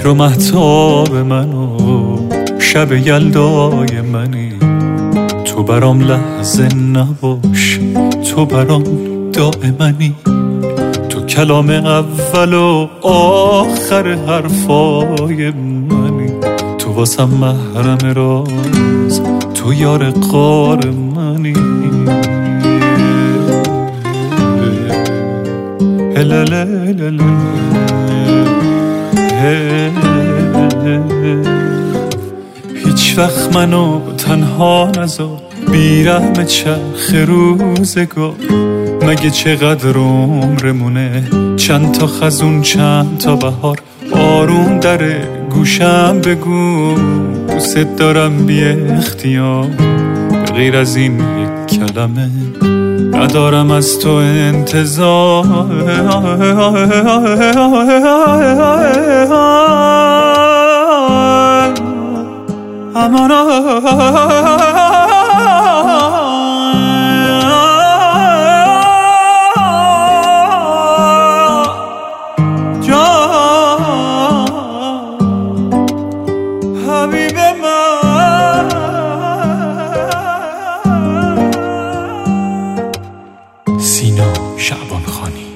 بدر و مهتاب منو شب یلدای منی، تو برام لحظه نباش، تو برام دائمنی، تو کلام اول و آخر حرفای منی، تو واسم محرم راز، تو یار غار منی. هیچ وقت منو تنها نذار، بیرحم چرخ روزگار، مگه چقدر عمرمونه، چند تا خزون چند تا بهار، آروم در گوشم بگو دوست دارم بی اختیار، به غیر از این یک کلمه ندارم از تو انتظار. حبیب من سینا شعبان خانی.